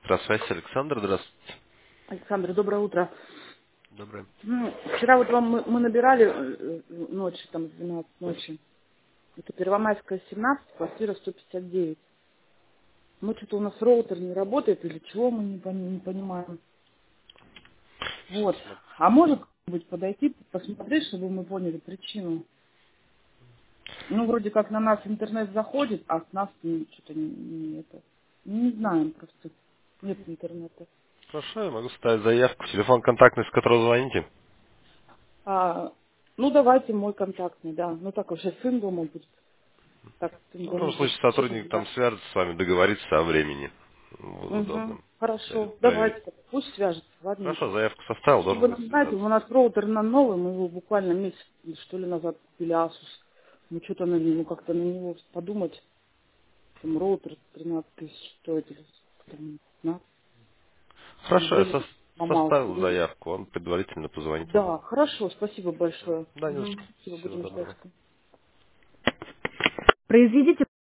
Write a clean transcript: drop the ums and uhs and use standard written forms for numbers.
Электросвязь, Александр, здравствуйте. Александр, доброе утро. Доброе. Вчера вот вам мы набирали ночью, там, в 12 ночи. Это Первомайская, 17, квартира 159. Ну, что-то у нас роутер не работает, или чего мы не понимаем. Вот. А может быть подойти, посмотреть, чтобы мы поняли причину? Ну, вроде как на нас интернет заходит, а с нас что-то не это. Не знаем просто. Нет интернета. Хорошо, я могу ставить заявку. Телефон контактный, с которого звоните. Ну, давайте мой контактный, да. Ну, так уже сын дома будет. Так, сын Ну, в дома любом будет. случае, Сейчас, сотрудник там да. свяжется с вами, договорится о времени. В Угу. удобном для Хорошо, проверки. давайте. Пусть свяжется, Хорошо, ладненько. заявку составил, должен Чтобы, будет знаете, связаться. у нас роутер на новый, мы его буквально месяц, что ли, назад купили, Asus. Мы что-то на него, как-то на него подумать. Там роутер 13 тысяч стоит, или там, 15. Хорошо, я Неужели сломался? составил заявку, он предварительно позвонит вам. Да, хорошо, спасибо большое. Да, не за Угу. что. Спасибо, Всего будем ждать. доброго. Произведите